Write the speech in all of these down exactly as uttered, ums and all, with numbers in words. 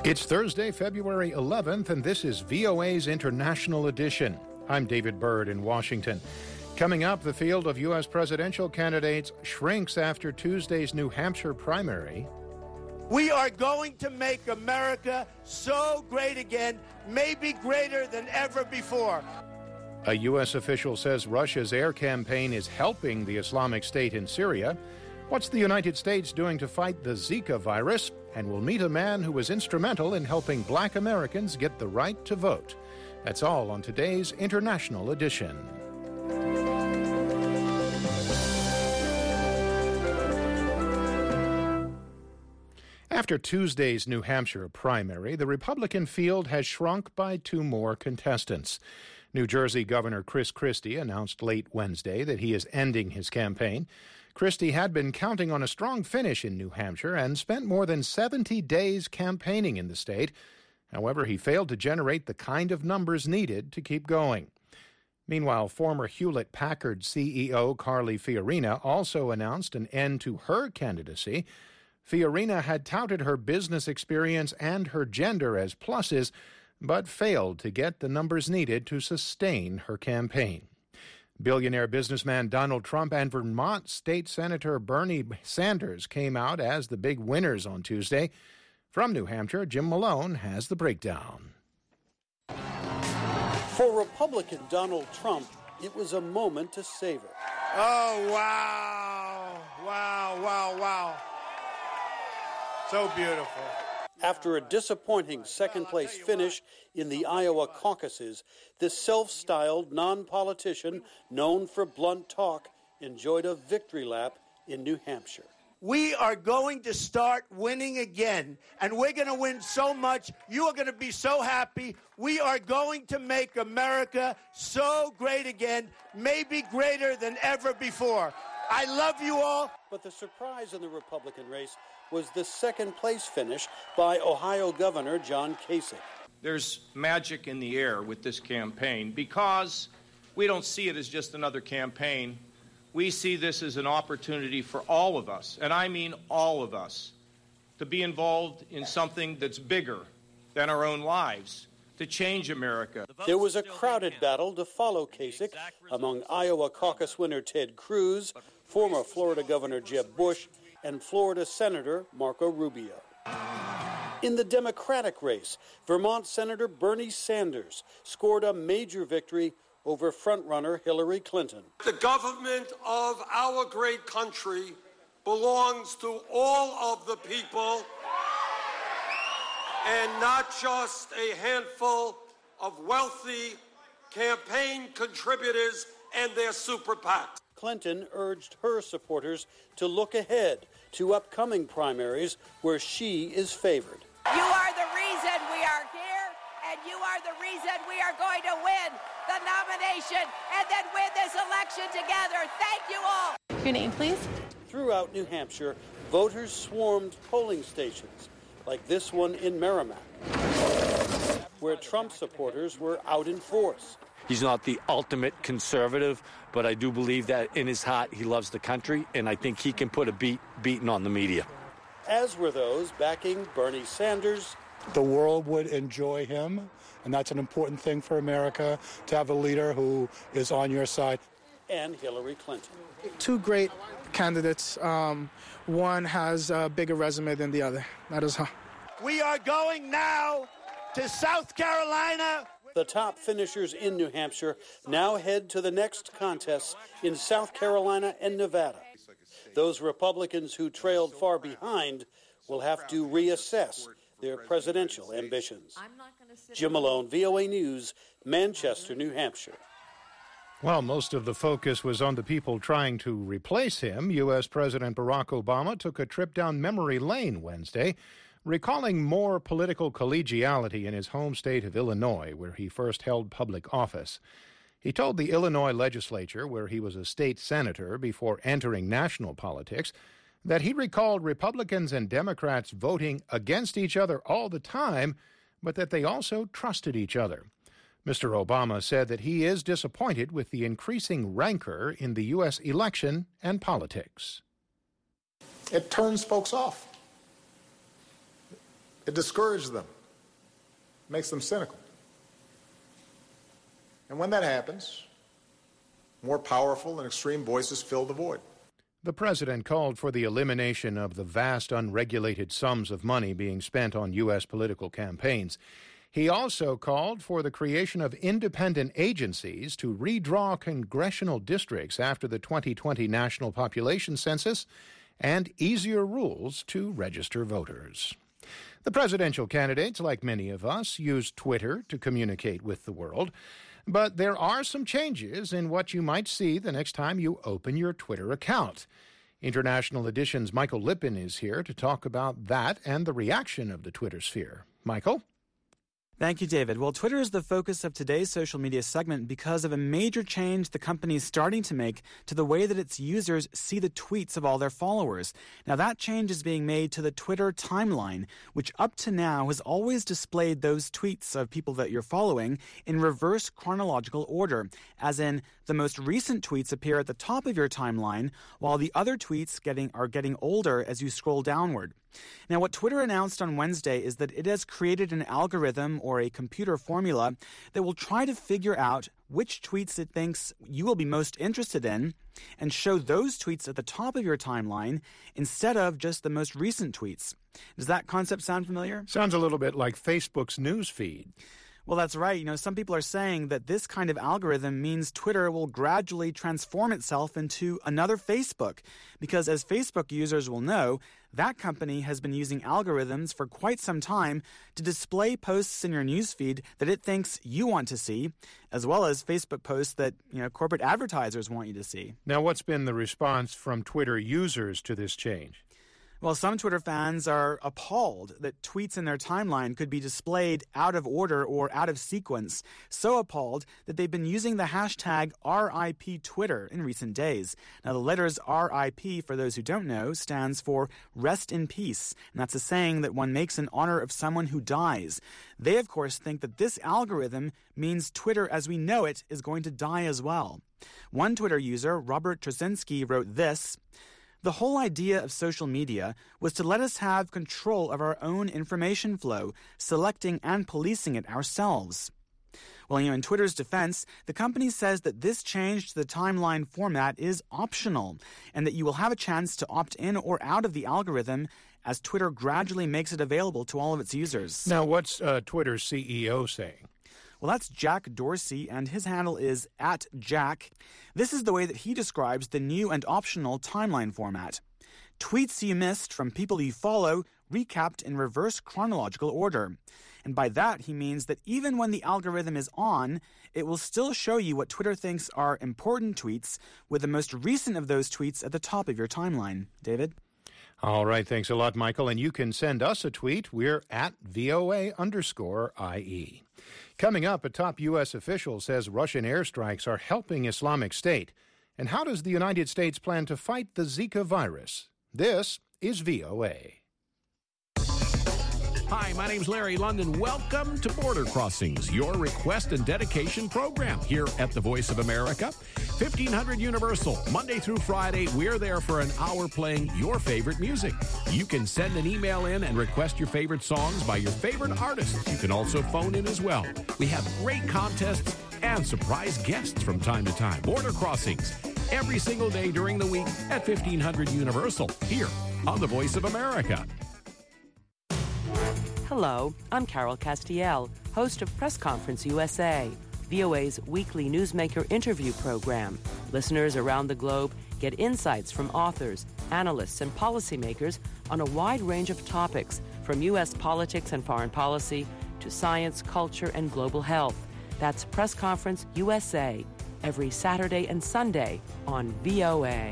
It's Thursday, February eleventh, and this is V O A's International Edition. I'm David Byrd in Washington. Coming up, the field of U S presidential candidates shrinks after Tuesday's New Hampshire primary. We are going to make America so great again, maybe greater than ever before. A U S official says Russia's air campaign is helping the Islamic State in Syria. What's the United States doing to fight the Zika virus? And we'll meet a man who was instrumental in helping black Americans get the right to vote. That's all on today's International Edition. After Tuesday's New Hampshire primary, the Republican field has shrunk by two more contestants. New Jersey Governor Chris Christie announced late Wednesday that he is ending his campaign. Christie had been counting on a strong finish in New Hampshire and spent more than seventy days campaigning in the state. However, he failed to generate the kind of numbers needed to keep going. Meanwhile, former Hewlett-Packard C E O Carly Fiorina also announced an end to her candidacy. Fiorina had touted her business experience and her gender as pluses, but failed to get the numbers needed to sustain her campaign. Billionaire businessman Donald Trump and Vermont State Senator Bernie Sanders came out as the big winners on Tuesday. From New Hampshire, Jim Malone has the breakdown. For Republican Donald Trump, it was a moment to savor. Oh, wow. Wow, wow, wow. So beautiful. After a disappointing second-place finish in the Iowa caucuses, this self-styled non-politician, known for blunt talk, enjoyed a victory lap in New Hampshire. We are going to start winning again, and we're going to win so much. You are going to be so happy. We are going to make America so great again, maybe greater than ever before. I love you all. But the surprise in the Republican race was the second-place finish by Ohio Governor John Kasich. There's magic in the air with this campaign because we don't see it as just another campaign. We see this as an opportunity for all of us, and I mean all of us, to be involved in something that's bigger than our own lives, to change America. There was a crowded battle to follow Kasich among Iowa caucus winner Ted Cruz, former Florida Governor Jeb Bush, and Florida Senator Marco Rubio. In the Democratic race, Vermont Senator Bernie Sanders scored a major victory over frontrunner Hillary Clinton. The government of our great country belongs to all of the people and not just a handful of wealthy campaign contributors and their super PACs. Clinton urged her supporters to look ahead to upcoming primaries where she is favored. You are the reason we are here, and you are the reason we are going to win the nomination and then win this election together. Thank you all. Your name, please. Throughout New Hampshire, voters swarmed polling stations, like this one in Merrimack, where Trump supporters were out in force. He's not the ultimate conservative, but I do believe that in his heart he loves the country, and I think he can put a beat beating on the media. As were those backing Bernie Sanders. The world would enjoy him, and that's an important thing for America, to have a leader who is on your side. And Hillary Clinton. Two great candidates. Um, one has a bigger resume than the other. That is how. We are going now to South Carolina. The top finishers in New Hampshire now head to the next contests in South Carolina and Nevada. Those Republicans who trailed far behind will have to reassess their presidential ambitions. Jim Malone, V O A News, Manchester, New Hampshire. While most of the focus was on the people trying to replace him, U S President Barack Obama took a trip down memory lane Wednesday, recalling more political collegiality in his home state of Illinois, where he first held public office. He told the Illinois legislature, where he was a state senator before entering national politics, that he recalled Republicans and Democrats voting against each other all the time, but that they also trusted each other. Mister Obama said that he is disappointed with the increasing rancor in the U S election and politics. It turns folks off. It discourages them, makes them cynical. And when that happens, more powerful and extreme voices fill the void. The president called for the elimination of the vast unregulated sums of money being spent on U S political campaigns. He also called for the creation of independent agencies to redraw congressional districts after the twenty twenty national population census and easier rules to register voters. The presidential candidates, like many of us, use Twitter to communicate with the world. But there are some changes in what you might see the next time you open your Twitter account. International Edition's Michael Lippin is here to talk about that and the reaction of the Twitter sphere. Michael? Thank you, David. Well, Twitter is the focus of today's social media segment because of a major change the company is starting to make to the way that its users see the tweets of all their followers. Now, that change is being made to the Twitter timeline, which up to now has always displayed those tweets of people that you're following in reverse chronological order, as in the most recent tweets appear at the top of your timeline, while the other tweets getting are getting older as you scroll downward. Now, what Twitter announced on Wednesday is that it has created an algorithm or a computer formula that will try to figure out which tweets it thinks you will be most interested in and show those tweets at the top of your timeline instead of just the most recent tweets. Does that concept sound familiar? Sounds a little bit like Facebook's news feed. Well, that's right. You know, some people are saying that this kind of algorithm means Twitter will gradually transform itself into another Facebook. Because as Facebook users will know, that company has been using algorithms for quite some time to display posts in your newsfeed that it thinks you want to see, as well as Facebook posts that, you know, corporate advertisers want you to see. Now, what's been the response from Twitter users to this change? Well, some Twitter fans are appalled that tweets in their timeline could be displayed out of order or out of sequence, so appalled that they've been using the hashtag R I P Twitter in recent days. Now, the letters R I P, for those who don't know, stands for rest in peace, and that's a saying that one makes in honor of someone who dies. They, of course, think that this algorithm means Twitter as we know it is going to die as well. One Twitter user, Robert Trzynski, wrote this: "The whole idea of social media was to let us have control of our own information flow, selecting and policing it ourselves." Well, you know, in Twitter's defense, the company says that this change to the timeline format is optional and that you will have a chance to opt in or out of the algorithm as Twitter gradually makes it available to all of its users. Now, what's uh, Twitter's C E O saying? Well, that's Jack Dorsey, and his handle is at Jack. This is the way that he describes the new and optional timeline format. Tweets you missed from people you follow, recapped in reverse chronological order. And by that, he means that even when the algorithm is on, it will still show you what Twitter thinks are important tweets, with the most recent of those tweets at the top of your timeline. David? All right, thanks a lot, Michael. And you can send us a tweet. We're at VOA underscore IE. Coming up, a top U S official says Russian airstrikes are helping Islamic State. And how does the United States plan to fight the Zika virus? This is V O A. Hi, my name's Larry London. Welcome to Border Crossings, your request and dedication program here at the Voice of America. fifteen hundred Universal, Monday through Friday, we're there for an hour playing your favorite music. You can send an email in and request your favorite songs by your favorite artists. You can also phone in as well. We have great contests and surprise guests from time to time. Border Crossings, every single day during the week at fifteen hundred Universal, here on the Voice of America. Hello, I'm Carol Castiel, host of Press Conference U S A, V O A's weekly newsmaker interview program. Listeners around the globe get insights from authors, analysts, and policymakers on a wide range of topics, from U S politics and foreign policy to science, culture, and global health. That's Press Conference U S A, every Saturday and Sunday on V O A.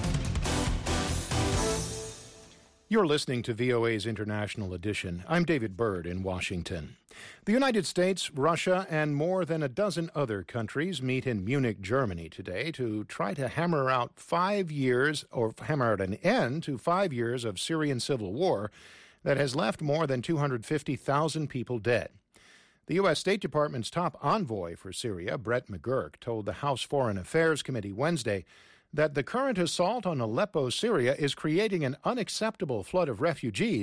You're listening to V O A's International Edition. I'm David Byrd in Washington. The United States, Russia, and more than a dozen other countries meet in Munich, Germany today to try to hammer out five years, or hammer out an end to five years of Syrian civil war that has left more than two hundred fifty thousand people dead. The U S State Department's top envoy for Syria, Brett McGurk, told the House Foreign Affairs Committee Wednesday that the current assault on Aleppo, Syria, is creating an unacceptable flood of refugees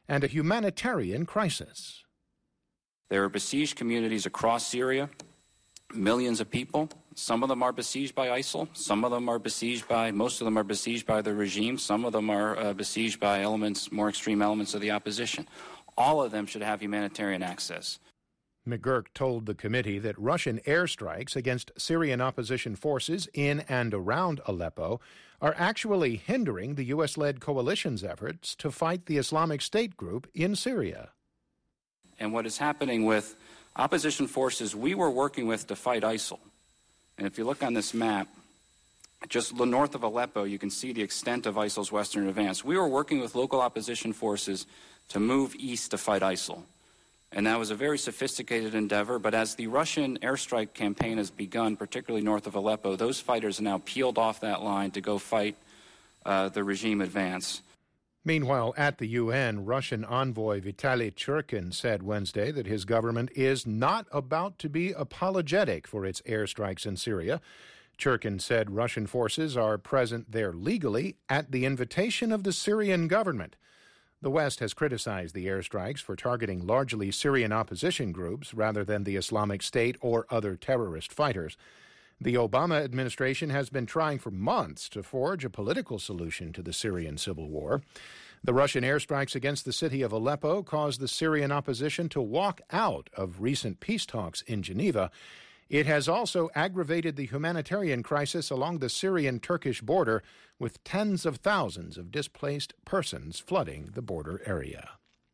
and a humanitarian crisis. There are besieged communities across Syria, millions of people. Some of them are besieged by ISIL. Some of them are besieged by, most of them are besieged by the regime. Some of them are uh, besieged by elements, more extreme elements of the opposition. All of them should have humanitarian access. McGurk told the committee that Russian airstrikes against Syrian opposition forces in and around Aleppo are actually hindering the U S-led coalition's efforts to fight the Islamic State group in Syria. And what is happening with opposition forces we were working with to fight ISIL, and if you look on this map, just north of Aleppo, you can see the extent of ISIL's western advance. We were working with local opposition forces to move east to fight ISIL. And that was a very sophisticated endeavor, but as the Russian airstrike campaign has begun, particularly north of Aleppo, those fighters are now peeled off that line to go fight uh, the regime advance. Meanwhile, at the U N, Russian envoy Vitaly Churkin said Wednesday that his government is not about to be apologetic for its airstrikes in Syria. Churkin said Russian forces are present there legally at the invitation of the Syrian government. The West has criticized the airstrikes for targeting largely Syrian opposition groups rather than the Islamic State or other terrorist fighters. The Obama administration has been trying for months to forge a political solution to the Syrian civil war. The Russian airstrikes against the city of Aleppo caused the Syrian opposition to walk out of recent peace talks in Geneva. It has also aggravated the humanitarian crisis along the Syrian-Turkish border, with tens of thousands of displaced persons flooding the border area.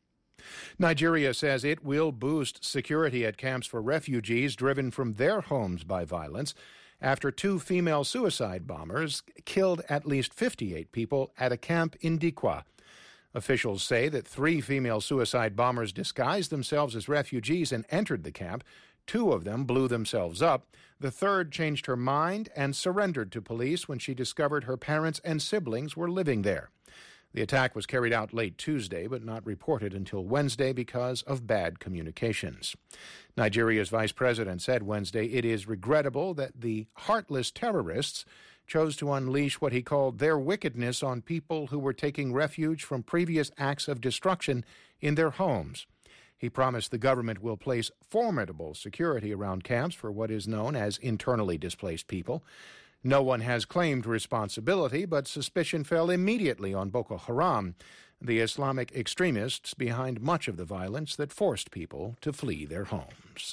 Nigeria says it will boost security at camps for refugees driven from their homes by violence after two female suicide bombers killed at least fifty-eight people at a camp in Dikwa. Officials say that three female suicide bombers disguised themselves as refugees and entered the camp. Two of them blew themselves up. The third changed her mind and surrendered to police when she discovered her parents and siblings were living there. The attack was carried out late Tuesday, but not reported until Wednesday because of bad communications. Nigeria's vice president said Wednesday it is regrettable that the heartless terrorists chose to unleash what he called their wickedness on people who were taking refuge from previous acts of destruction in their homes. He promised the government will place formidable security around camps for what is known as internally displaced people. No one has claimed responsibility, but suspicion fell immediately on Boko Haram, the Islamic extremists behind much of the violence that forced people to flee their homes.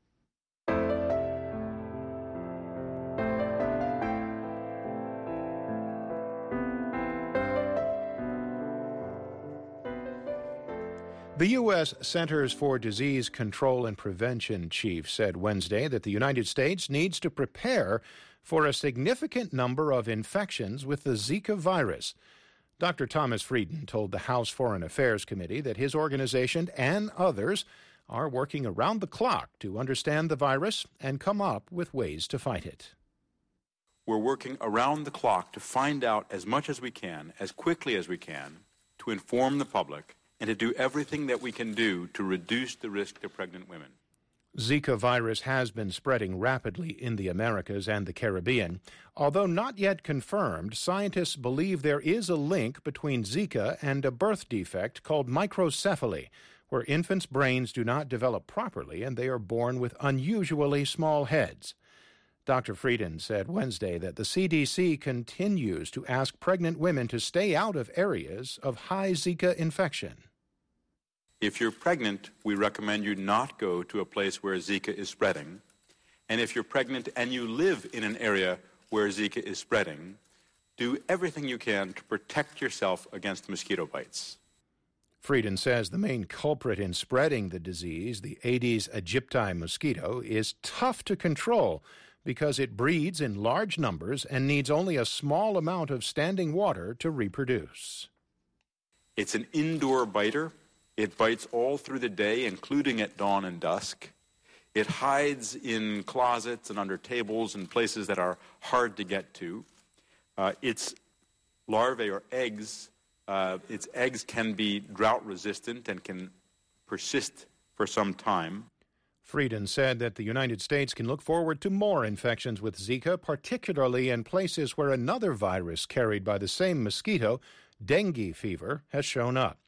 The U S Centers for Disease Control and Prevention chief said Wednesday that the United States needs to prepare for a significant number of infections with the Zika virus. Doctor Thomas Frieden told the House Foreign Affairs Committee that his organization and others are working around the clock to understand the virus and come up with ways to fight it. We're working around the clock to find out as much as we can, as quickly as we can, to inform the public and to do everything that we can do to reduce the risk to pregnant women. Zika virus has been spreading rapidly in the Americas and the Caribbean. Although not yet confirmed, scientists believe there is a link between Zika and a birth defect called microcephaly, where infants' brains do not develop properly and they are born with unusually small heads. Doctor Frieden said Wednesday that the C D C continues to ask pregnant women to stay out of areas of high Zika infection. If you're pregnant, we recommend you not go to a place where Zika is spreading. And if you're pregnant and you live in an area where Zika is spreading, do everything you can to protect yourself against mosquito bites. Frieden says the main culprit in spreading the disease, the Aedes aegypti mosquito, is tough to control because it breeds in large numbers and needs only a small amount of standing water to reproduce. It's an indoor biter. It bites all through the day, including at dawn and dusk. It hides in closets and under tables and places that are hard to get to. Uh, its larvae or eggs, uh, its eggs can be drought resistant and can persist for some time. Frieden said that the United States can look forward to more infections with Zika, particularly in places where another virus carried by the same mosquito, dengue fever, has shown up.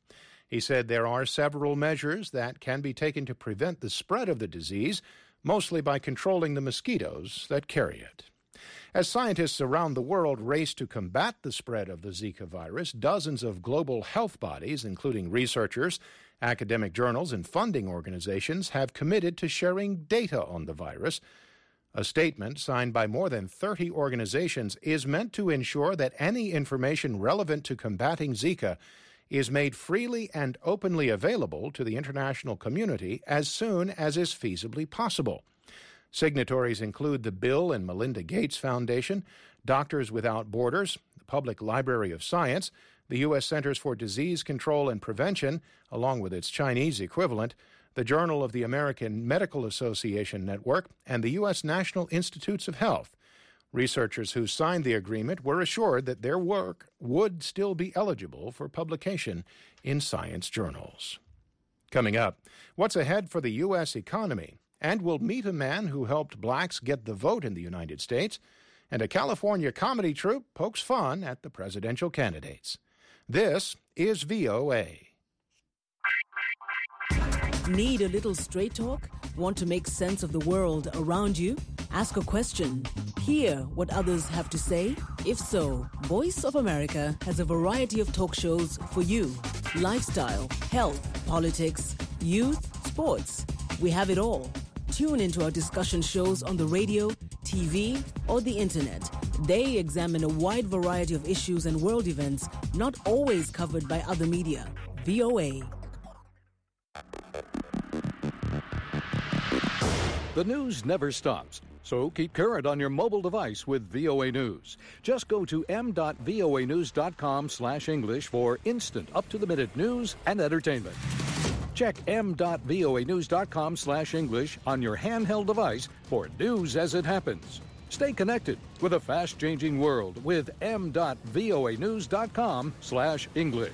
He said there are several measures that can be taken to prevent the spread of the disease, mostly by controlling the mosquitoes that carry it. As scientists around the world race to combat the spread of the Zika virus, dozens of global health bodies, including researchers, academic journals, and funding organizations, have committed to sharing data on the virus. A statement signed by more than thirty organizations is meant to ensure that any information relevant to combating Zika is made freely and openly available to the international community as soon as is feasibly possible. Signatories include the Bill and Melinda Gates Foundation, Doctors Without Borders, the Public Library of Science, the U S Centers for Disease Control and Prevention, along with its Chinese equivalent, the Journal of the American Medical Association Network, and the U S National Institutes of Health. Researchers who signed the agreement were assured that their work would still be eligible for publication in science journals. Coming up, what's ahead for the U S economy? And we'll meet a man who helped blacks get the vote in the United States, and a California comedy troupe pokes fun at the presidential candidates. This is V O A. Need a little straight talk? Want to make sense of the world around you? Ask a question. Hear what others have to say? If so, Voice of America has a variety of talk shows for you. Lifestyle, health, politics, youth, sports. We have it all. Tune into our discussion shows on the radio, T V, or the internet. They examine a wide variety of issues and world events not always covered by other media. V O A. The news never stops, so keep current on your mobile device with V O A News. Just go to m dot voa news dot com slash English for instant, up-to-the-minute news and entertainment. Check m dot voa news dot com slash English on your handheld device for news as it happens. Stay connected with a fast-changing world with m dot voa news dot com slash English.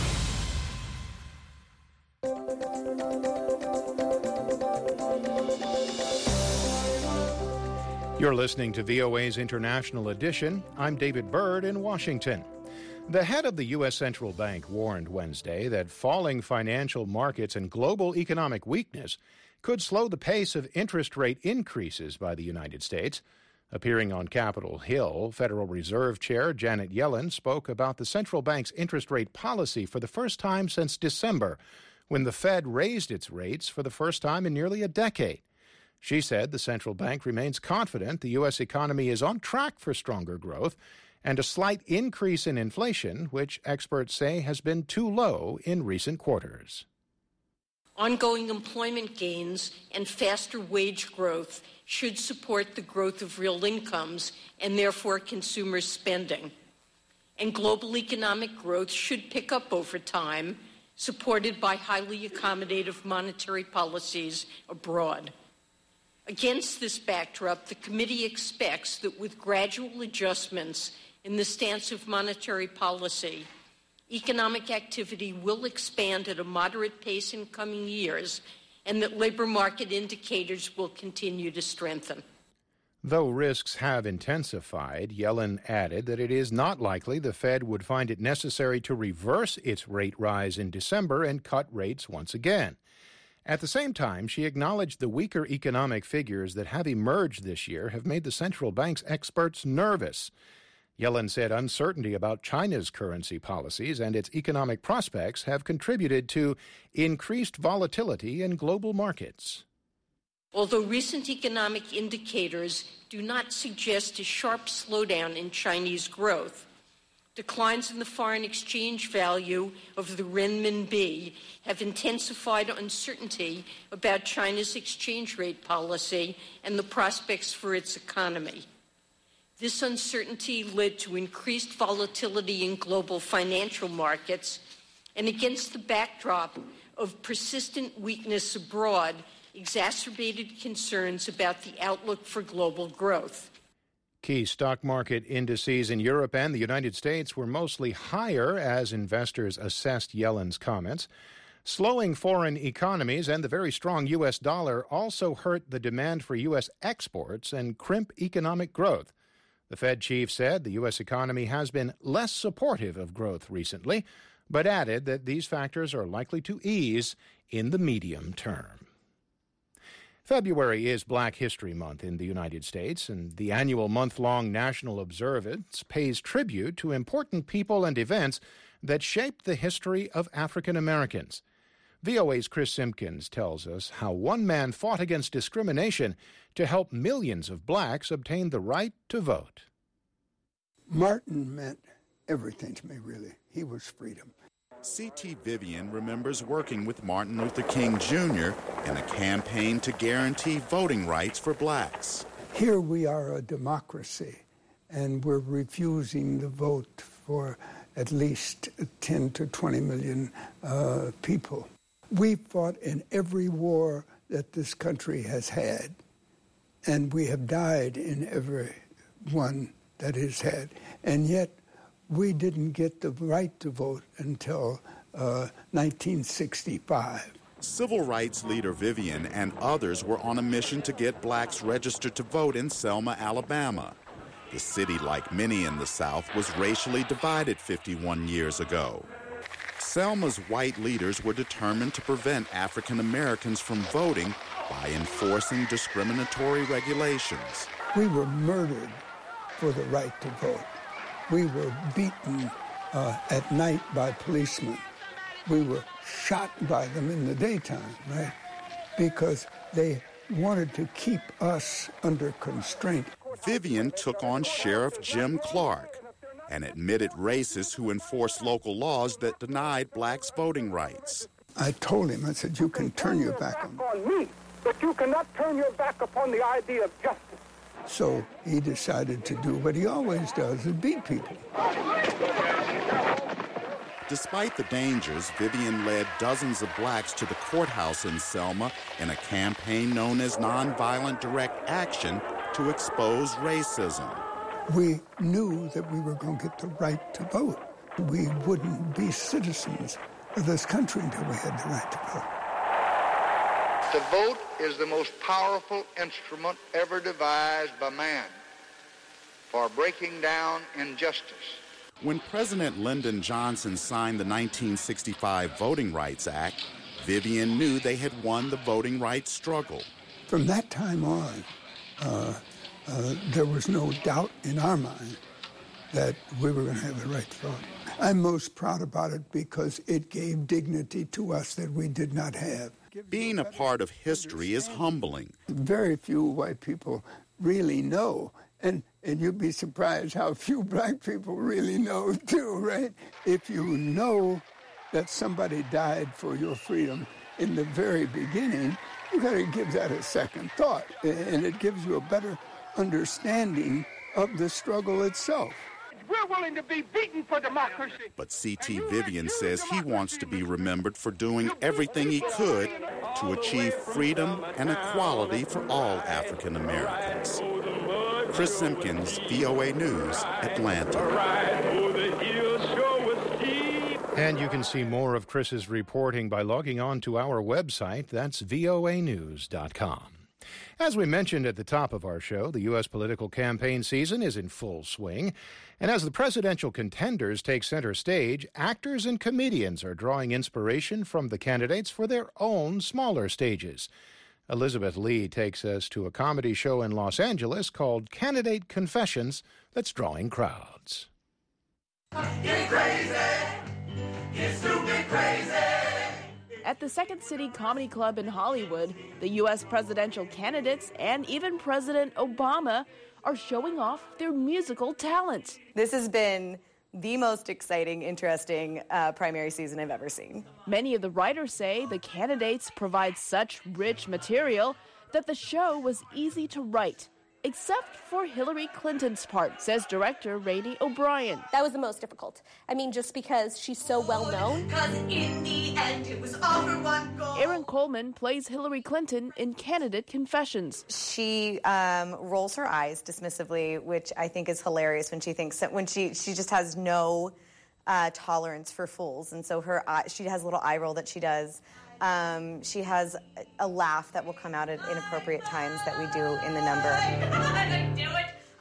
You're listening to V O A's International Edition. I'm David Byrd in Washington. The head of the U S Central Bank warned Wednesday that falling financial markets and global economic weakness could slow the pace of interest rate increases by the United States. Appearing on Capitol Hill, Federal Reserve Chair Janet Yellen spoke about the central bank's interest rate policy for the first time since December, when the Fed raised its rates for the first time in nearly a decade. She said the central bank remains confident the U S economy is on track for stronger growth and a slight increase in inflation, which experts say has been too low in recent quarters. Ongoing employment gains and faster wage growth should support the growth of real incomes and therefore consumer spending. And global economic growth should pick up over time, supported by highly accommodative monetary policies abroad. Against this backdrop, the committee expects that with gradual adjustments in the stance of monetary policy, economic activity will expand at a moderate pace in coming years, and that labor market indicators will continue to strengthen. Though risks have intensified, Yellen added that it is not likely the Fed would find it necessary to reverse its rate rise in December and cut rates once again. At the same time, she acknowledged the weaker economic figures that have emerged this year have made the central bank's experts nervous. Yellen said uncertainty about China's currency policies and its economic prospects have contributed to increased volatility in global markets. Although recent economic indicators do not suggest a sharp slowdown in Chinese growth, declines in the foreign exchange value of the renminbi have intensified uncertainty about China's exchange rate policy and the prospects for its economy. This uncertainty led to increased volatility in global financial markets, and against the backdrop of persistent weakness abroad, exacerbated concerns about the outlook for global growth. Key stock market indices in Europe and the United States were mostly higher as investors assessed Yellen's comments. Slowing foreign economies and the very strong U S dollar also hurt the demand for U S exports and crimp economic growth. The Fed chief said the U S economy has been less supportive of growth recently, but added that these factors are likely to ease in the medium term. February is Black History Month in the United States, and the annual month-long national observance pays tribute to important people and events that shaped the history of African Americans. V O A's Chris Simpkins tells us how one man fought against discrimination to help millions of blacks obtain the right to vote. Martin meant everything to me, really. He was freedom. C T Vivian remembers working with Martin Luther King Junior in a campaign to guarantee voting rights for blacks. Here we are a democracy, and we're refusing the vote for at least ten to twenty million uh, people. We fought in every war that this country has had, and we have died in every one that it's had. And yet, we didn't get the right to vote until uh, nineteen sixty-five. Civil rights leader Vivian and others were on a mission to get blacks registered to vote in Selma, Alabama. The city, like many in the South, was racially divided fifty-one years ago. Selma's white leaders were determined to prevent African Americans from voting by enforcing discriminatory regulations. We were murdered for the right to vote. We were beaten uh, at night by policemen. We were shot by them in the daytime, right? Because they wanted to keep us under constraint. Vivian took on Sheriff Jim Clark, an admitted racist who enforced local laws that denied blacks voting rights. I told him, I said, you can turn your back on on me, but you cannot turn your back upon the idea of justice. So he decided to do what he always does, is beat people. Despite the dangers, Vivian led dozens of blacks to the courthouse in Selma in a campaign known as Nonviolent Direct Action to expose racism. We knew that we were going to get the right to vote. We wouldn't be citizens of this country until we had the right to vote. The vote is the most powerful instrument ever devised by man for breaking down injustice. When President Lyndon Johnson signed the nineteen sixty-five Voting Rights Act, Vivian knew they had won the voting rights struggle. From that time on, uh, uh, there was no doubt in our mind that we were going to have the right to vote. I'm most proud about it because it gave dignity to us that we did not have. Being a part of history is humbling. Very few white people really know, and, and you'd be surprised how few black people really know too, right? If you know that somebody died for your freedom in the very beginning, you got to give that a second thought, and it gives you a better understanding of the struggle itself. We're willing to be beaten for democracy. But C T Vivian says he wants to be remembered for doing everything he could to achieve freedom and equality for all African Americans. Chris Simpkins, V O A News, Atlanta. And you can see more of Chris's reporting by logging on to our website. That's V O A news dot com. As we mentioned at the top of our show, the U S political campaign season is in full swing. And as the presidential contenders take center stage, actors and comedians are drawing inspiration from the candidates for their own smaller stages. Elizabeth Lee takes us to a comedy show in Los Angeles called Candidate Confessions that's drawing crowds. Get crazy! Get stupid crazy! At the Second City Comedy Club in Hollywood, the U S presidential candidates and even President Obama are showing off their musical talents. This has been the most exciting, interesting uh, primary season I've ever seen. Many of the writers say the candidates provide such rich material that the show was easy to write. Except for Hillary Clinton's part, says director Rainey O'Brien. That was the most difficult. I mean, just because she's so well known. Because in the end, it was all for one goal. Erin Coleman plays Hillary Clinton in Candidate Confessions. She um, rolls her eyes dismissively, which I think is hilarious when she thinks that when she she just has no uh, tolerance for fools, and so her eye, she has a little eye roll that she does. Um, she has a laugh that will come out at inappropriate times that we do in the number. I do it all the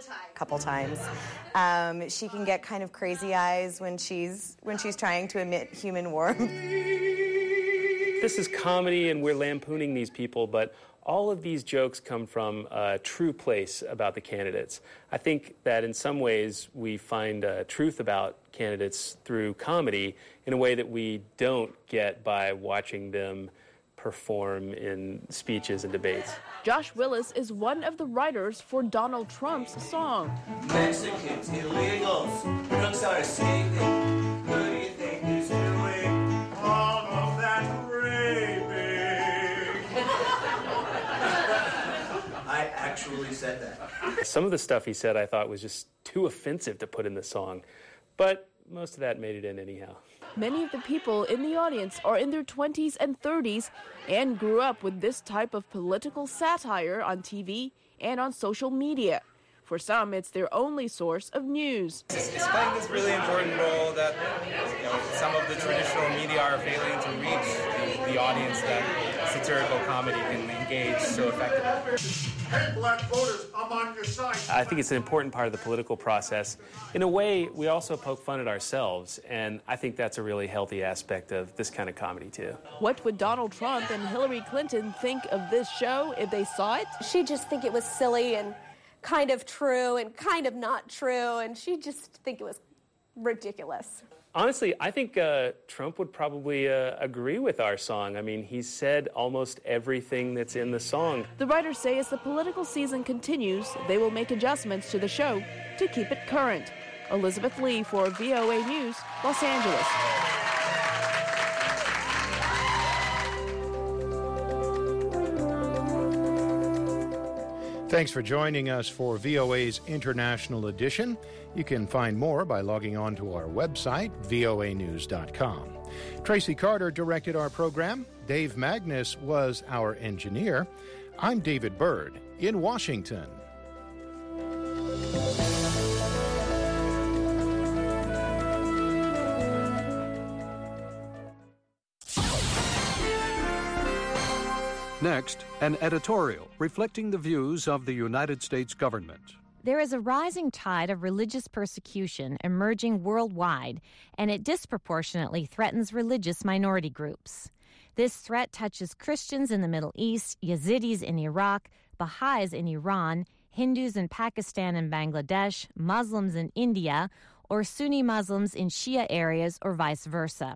a couple times. Um, she can get kind of crazy eyes when she's when she's trying to emit human warmth. This is comedy and we're lampooning these people, but all of these jokes come from a true place about the candidates. I think that in some ways we find uh, truth about candidates through comedy in a way that we don't get by watching them perform in speeches and debates. Josh Willis is one of the writers for Donald Trump's song. Mexicans, illegals, crooks are escaping. Who do you think is doing all of that raping? I actually said that. Some of the stuff he said I thought was just too offensive to put in the song, but most of that made it in anyhow. Many of the people in the audience are in their twenties and thirties and grew up with this type of political satire on T V and on social media. For some, it's their only source of news. It's playing this really important role that, you know, some of the traditional media are failing to reach the, the audience that satirical comedy can engage so effectively. Hey, black voters, I'm on your side. I think it's an important part of the political process. In a way, we also poke fun at ourselves, and I think that's a really healthy aspect of this kind of comedy, too. What would Donald Trump and Hillary Clinton think of this show if they saw it? She'd just think it was silly and kind of true and kind of not true, and she'd just think it was ridiculous. Honestly, I think uh, Trump would probably uh, agree with our song. I mean, he said almost everything that's in the song. The writers say as the political season continues, they will make adjustments to the show to keep it current. Elizabeth Lee for V O A News, Los Angeles. Thanks for joining us for V O A's International Edition. You can find more by logging on to our website, V O A news dot com. Tracy Carter directed our program. Dave Magnus was our engineer. I'm David Byrd in Washington. Next, an editorial reflecting the views of the United States government. There is a rising tide of religious persecution emerging worldwide, and it disproportionately threatens religious minority groups. This threat touches Christians in the Middle East, Yazidis in Iraq, Baha'is in Iran, Hindus in Pakistan and Bangladesh, Muslims in India, or Sunni Muslims in Shia areas, or vice versa.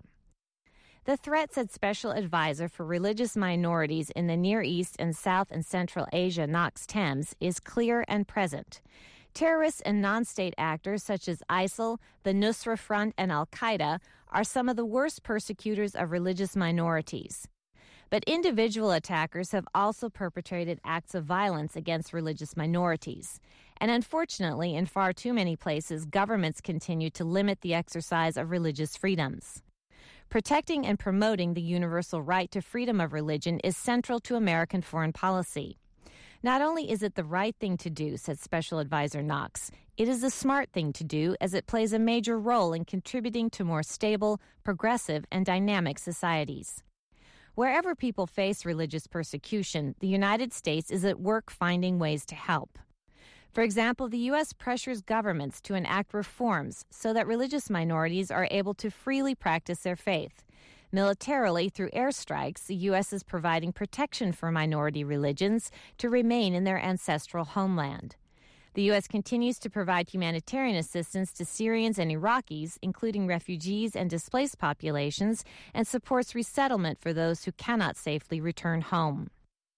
The threat, said Special Advisor for Religious Minorities in the Near East and South and Central Asia, Knox Thames, is clear and present. Terrorists and non-state actors such as ISIL, the Nusra Front, and al-Qaeda are some of the worst persecutors of religious minorities. But individual attackers have also perpetrated acts of violence against religious minorities. And unfortunately, in far too many places, governments continue to limit the exercise of religious freedoms. Protecting and promoting the universal right to freedom of religion is central to American foreign policy. Not only is it the right thing to do, said Special Advisor Knox, it is a smart thing to do as it plays a major role in contributing to more stable, progressive, and dynamic societies. Wherever people face religious persecution, the United States is at work finding ways to help. For example, the U S pressures governments to enact reforms so that religious minorities are able to freely practice their faith. Militarily, through airstrikes, the U S is providing protection for minority religions to remain in their ancestral homeland. The U S continues to provide humanitarian assistance to Syrians and Iraqis, including refugees and displaced populations, and supports resettlement for those who cannot safely return home.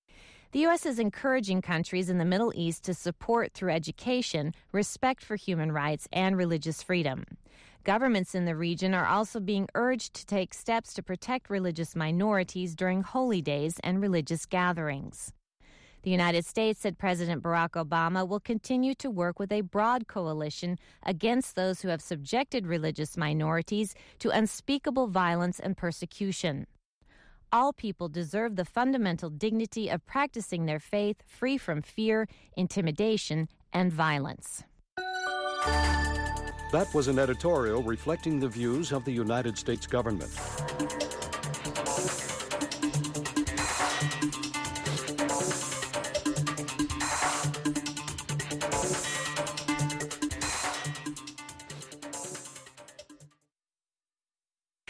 The U S is encouraging countries in the Middle East to support, through education, respect for human rights and religious freedom. Governments in the region are also being urged to take steps to protect religious minorities during holy days and religious gatherings. The United States, said President Barack Obama, will continue to work with a broad coalition against those who have subjected religious minorities to unspeakable violence and persecution. All people deserve the fundamental dignity of practicing their faith free from fear, intimidation, and violence. That was an editorial reflecting the views of the United States government.